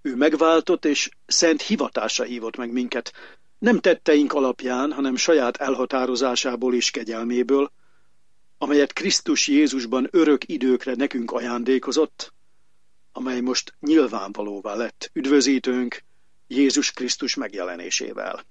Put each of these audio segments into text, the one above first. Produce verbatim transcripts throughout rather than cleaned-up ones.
Ő megváltott és szent hivatásra hívott meg minket, nem tetteink alapján, hanem saját elhatározásából és kegyelméből, amelyet Krisztus Jézusban örök időkre nekünk ajándékozott, amely most nyilvánvalóvá lett üdvözítőnk Jézus Krisztus megjelenésével.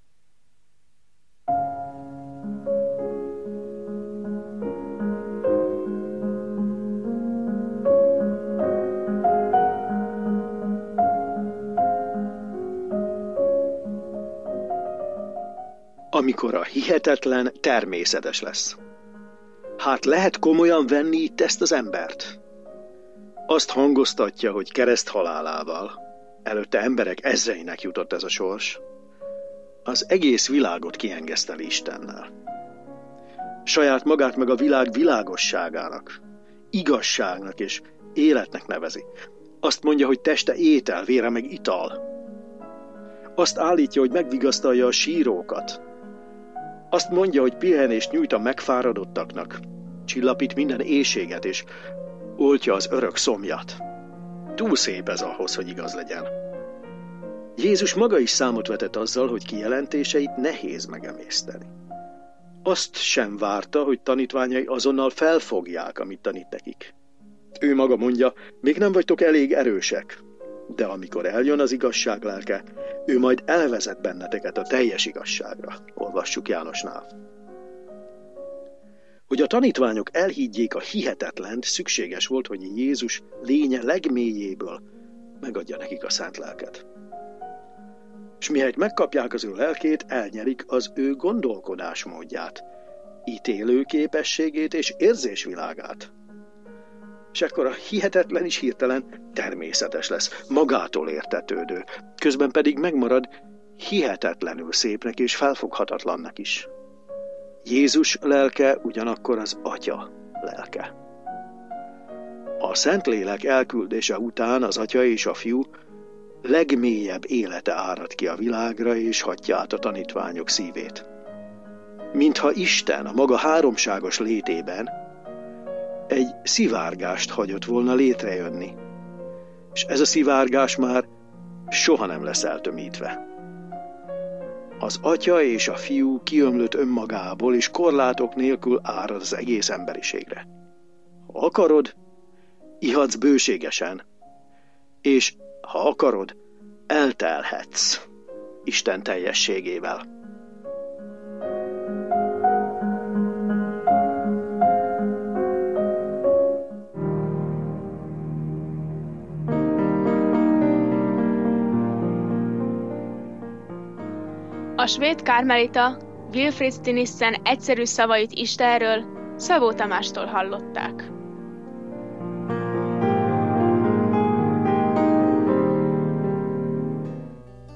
Amikor a hihetetlen természetes lesz. Hát lehet komolyan venni itt ezt az embert? Azt hangoztatja, hogy kereszt halálával. Előtte emberek ezreinek jutott ez a sors. Az egész világot kiengeszteli Istennel. Saját magát meg a világ világosságának, igazságnak és életnek nevezi. Azt mondja, hogy teste étel, vére meg ital. Azt állítja, hogy megvigasztalja a sírókat. Azt mondja, hogy pihenést nyújt a megfáradottaknak, csillapít minden éhséget és oltja az örök szomjat. Túl szép ez ahhoz, hogy igaz legyen. Jézus maga is számot vetett azzal, hogy kijelentéseit nehéz megemészteni. Azt sem várta, hogy tanítványai azonnal felfogják, amit tanít nekik. Ő maga mondja, még nem vagytok elég erősek, de amikor eljön az igazság lelke, ő majd elvezet benneteket a teljes igazságra. Olvassuk Jánosnál. Hogy a tanítványok elhiggyék a hihetetlent, szükséges volt, hogy Jézus lénye legmélyéből megadja nekik a szent lelket. És mihelyt megkapják az ő lelkét, elnyerik az ő gondolkodásmódját, ítélő képességét és érzésvilágát. És ekkor a hihetetlen is hirtelen természetes lesz, magától értetődő, közben pedig megmarad hihetetlenül szépnek és felfoghatatlannak is. Jézus lelke ugyanakkor az Atya lelke. A Szentlélek elküldése után az Atya és a Fiú legmélyebb élete árad ki a világra, és hatja át a tanítványok szívét. Mintha Isten a maga háromságos létében egy szivárgást hagyott volna létrejönni, és ez a szivárgás már soha nem lesz eltömítve. Az Atya és a Fiú kiömlött önmagából, és korlátok nélkül árad az egész emberiségre. Ha akarod, ihatsz bőségesen, és ha akarod, eltelhetsz Isten teljességével. A svéd kármelita Wilfrid Stinissen egyszerű szavait Istenről Szabó Tamástól hallották.